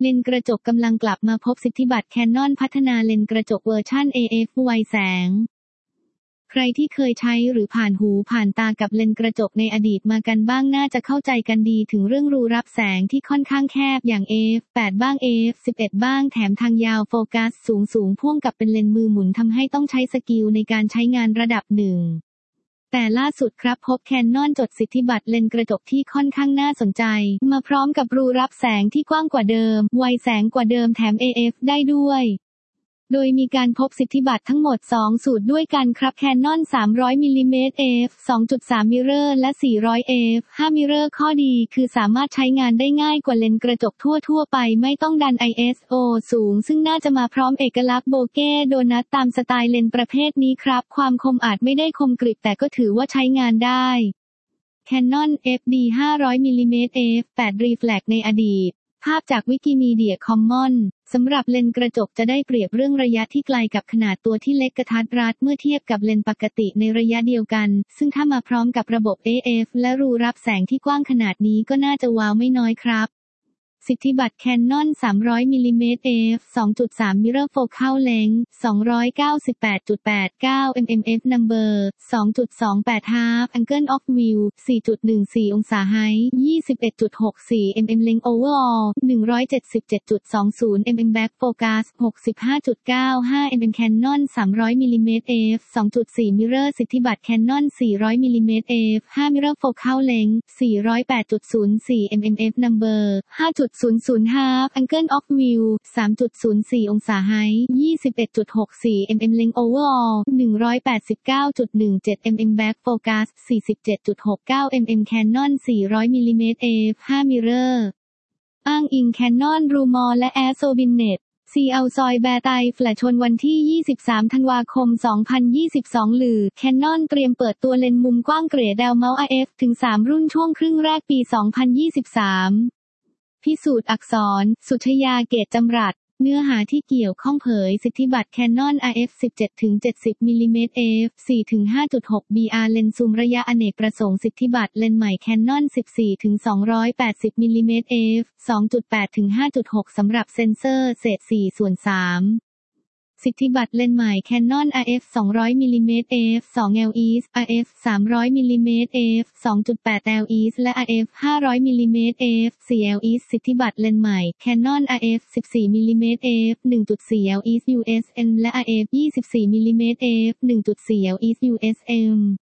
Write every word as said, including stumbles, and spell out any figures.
เลนส์กระจกกำลังกลับมาพบสิทธิบัตร Canon พัฒนาเลนส์กระจกเวอร์ชัน เอ เอฟ ไวแสงใครที่เคยใช้หรือผ่านหูผ่านตากับเลนส์กระจกในอดีตมากันบ้างน่าจะเข้าใจกันดีถึงเรื่องรูรับแสงที่ค่อนข้างแคบอย่าง เอ เอฟ แปด บ้าง เอ เอฟ สิบเอ็ด บ้างแถมทางยาวโฟกัสสูงสูงพ่วงกับเป็นเลนส์มือหมุนทำให้ต้องใช้สกิลในการใช้งานระดับหนึ่งแต่ล่าสุดครับพบ Canon จดสิทธิบัตรเลนส์กระจกที่ค่อนข้างน่าสนใจมาพร้อมกับรูรับแสงที่กว้างกว่าเดิมไวแสงกว่าเดิมแถม เอ เอฟ ได้ด้วยโดยมีการพบสิทธิบัตรทั้งหมดสองสูตรด้วยกันครับ Canon สามร้อยมิลลิเมตร เอ เอฟ สองจุดสาม มิเรอร์และสี่ร้อย เอ เอฟ ห้า มิเรอร์ข้อดีคือสามารถใช้งานได้ง่ายกว่าเลนส์กระจกทั่วๆไปไม่ต้องดัน ไอ เอส โอ สูงซึ่งน่าจะมาพร้อมเอกลักษณ์โบเก้โดนัทตามสไตล์เลนส์ประเภทนี้ครับความคมอาจไม่ได้คมกริบแต่ก็ถือว่าใช้งานได้ Canon เอฟ ดี ห้าร้อย มิลลิเมตร เอ เอฟ แปด Reflex ในอดีตภาพจากวิกิมีเดียคอมมอนสำหรับเลนส์กระจกจะได้เปรียบเรื่องระยะที่ไกลกับขนาดตัวที่เล็กกระทัดรัดเมื่อเทียบกับเลนส์ปกติในระยะเดียวกันซึ่งถ้ามาพร้อมกับระบบ เอ เอฟ และรูรับแสงที่กว้างขนาดนี้ก็น่าจะว้าวไม่น้อยครับสิทธิบัตร Canon สามร้อย มิลลิเมตร เอ เอฟ สองจุดสาม Mirror Focal Length สองร้อยเก้าสิบแปดจุดแปดเก้า มิลลิเมตร Number สองจุดสองแปด Half Angle of View สี่จุดหนึ่งสี่ องศา Height ยี่สิบเอ็ดจุดหกสี่ มิลลิเมตร Length Overall หนึ่งร้อยเจ็ดสิบเจ็ดจุดสองศูนย์ มิลลิเมตร Back Focus หกสิบห้าจุดเก้าห้า มิลลิเมตร Canon สามร้อย มิลลิเมตร เอ เอฟ สองจุดสี่ Mirror สิทธิบัตร Canon สี่ร้อย มิลลิเมตร เอ เอฟ ห้า Mirror Focal Length สี่ร้อยแปดจุดศูนย์สี่ มิลลิเมตร Number ห้าจุดศูนย์ศูนย์ Half Angle of View สามจุดศูนย์สี่ องศา Height ยี่สิบเอ็ดจุดหกสี่ มิลลิเมตร Length Overall หนึ่งร้อยแปดสิบเก้าจุดหนึ่งเจ็ด มิลลิเมตร Back Focus สี่สิบเจ็ดจุดหกเก้า มิลลิเมตร Canon สี่ร้อย มิลลิเมตร เอ เอฟ ห้า Mirror อ้างอิง Canon Rumor และ ASOBINET ซี อัล ซอยแบร์ไตแฟลชชนวันที่ ยี่สิบสาม ธันวาคม สองพันยี่สิบสอง หรือ Canon เตรียมเปิดตัวเลนส์มุมกว้างเกรด L Mount อาร์ เอฟ ถึง สาม รุ่นช่วงครึ่งแรกปี สองพันยี่สิบสามพิสูจน์อักษร สุชยา เกตจำรัดเนื้อหาที่เกี่ยวข้องเผยสิทธิบัตร Canon อาร์ เอฟ สิบเจ็ดถึงเจ็ดสิบ มิลลิเมตร เอ เอฟ สี่ถึงห้าจุดหก บี อาร์ เลนส์ซูมระยะอเนกประสงค์สิทธิบัตรเลนส์ใหม่ Canon สิบสี่ถึงสองร้อยแปดสิบ มิลลิเมตร เอ เอฟ สองจุดแปดถึงห้าจุดหก สำหรับเซ็นเซอร์เศษ สี่ส่วนสามสิทธิบัตรเลนส์ใหม่ Canon อาร์ เอฟ สองร้อย มิลลิเมตร เอ เอฟ สอง แอล อี เอส อาร์ เอฟ สามร้อย มิลลิเมตร เอ เอฟ สองจุดแปด แอล อี เอส และ อาร์ เอฟ ห้าร้อย มิลลิเมตร เอ เอฟ สี่ แอล อี เอส สิทธิบัตรเลนส์ใหม่ Canon อาร์ เอฟ สิบสี่ มิลลิเมตร เอ เอฟ หนึ่งจุดสี่ แอล อี เอส ยู เอส เอ็ม และ อาร์ เอฟ ยี่สิบสี่ มิลลิเมตร เอ เอฟ หนึ่งจุดสี่ แอล อี เอส ยู เอส เอ็ม